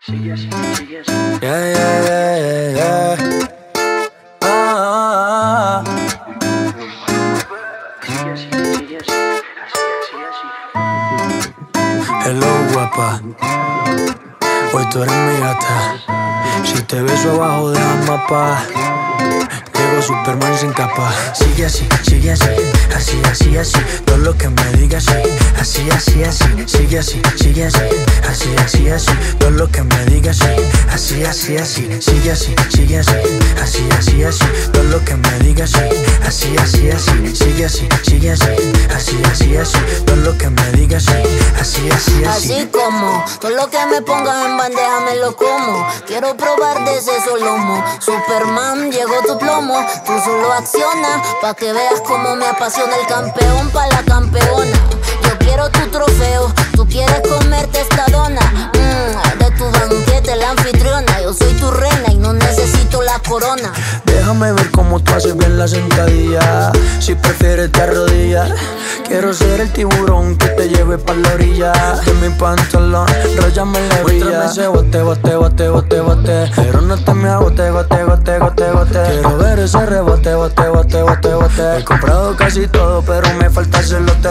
Sigue así, sigue así. Yeah, yeah, yeah, yeah. Sigue así, sigue así. Así. Hello, guapa. Hoy tú eres mi gata. Si te beso abajo de la mapa, llego Superman sin capa. Sigue así, sigue así. Así, así, así. Todo lo que me digas, sí. Así, así, así. Sigue así, sigue así. Así, así, así. Todo lo que me digas, sí. Así, así, así. Sigue así, sigue así. Así, así, así. Todo lo que me digas, sí. Así, así, así. Sigue así, sigue así. Así, así, así. Todo lo que me digas, sí. Así, así, así. Así como todo lo que me pongas en bandeja me lo como. Quiero probar de ese solomo. Superman, llegó tu plomo. Tú solo acciona pa' que veas cómo me apasiona el campeón pa' la campeona. Yo quiero tu trofeo, tú quieres comerte esta dona. De tu banquete la anfitriona. Yo soy tu reina y no necesito la corona. Déjame ver cómo tú haces bien la sentadilla. Si prefieres te arrodillas. Quiero ser el tiburón que te lleve pa' la orilla. De mi pantalón, ráyame la orilla. Muéstrame ese bote, bote, bote, bote, bote. Pero no te me agote, gote, gote, gote, gote. Quiero ver ese rebote, bote, bote, bote, bote. He comprado casi todo, pero me falta el celote.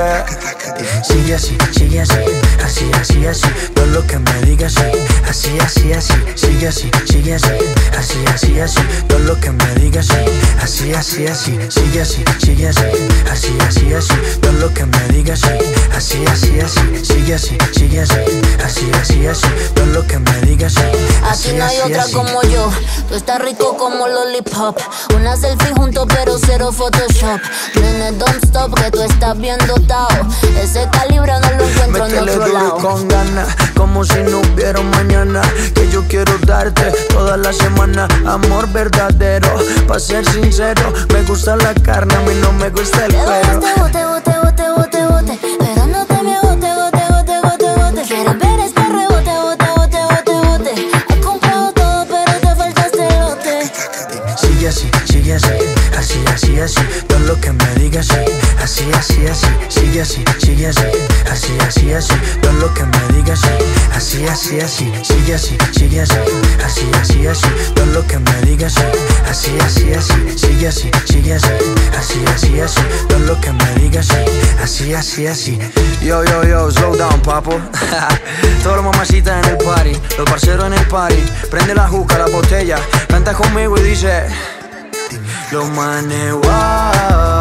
Sigue así, sigue así. Así, así, así. Todo lo que me digas, sí. Así, así, así. Sigue así, sigue así. Así, así, así. Todo lo que me digas, sí. Así, así, así. Sigue así, sigue así. Así, así, así. Todo lo que me digas, sí. Así, así, así. Sigue así, sigue así. Así, así, así. Todo lo que me digas, sí. Aquí no hay otra como yo. Tú estás rico como lollipop. Una selfie juntos pero cero Photoshop. Nene, don't stop que tú estás bien dotado. Ese calibre no lo encuentro en otro lado. Con ganas, como si no hubiera un mañana. Que yo quiero darte toda la semana. Amor verdadero, pa' ser sincero. Me gusta la carne, a mí no me gusta el cuero. Bote, bote, bote, bote, bote. Pero no te me agote, gote, gote, gote, gote. Quieres ver este rebote, bote, bote, bote, bote. Has comprado todo pero te falta este lote. Sigue así, sigue así. Así, así, así. Todo lo que me digas, sí. Así, así, así. Sigue así, sigue así. Así, así, así. Todo lo que me digas, sí. Así, así, así. Sigue así, sigue así. Así, así, así. Todo lo que me digas, sí. Así, así, así. Sigue así, sigue así. Así, así, así. Todo lo que me digas, sí. Así, así, así. Yo, yo, yo, slow down, papo. Todas las mamacitas en el party, los parceros en el party. Prende la juca, la botella. Canta conmigo y dice: los manes, wow.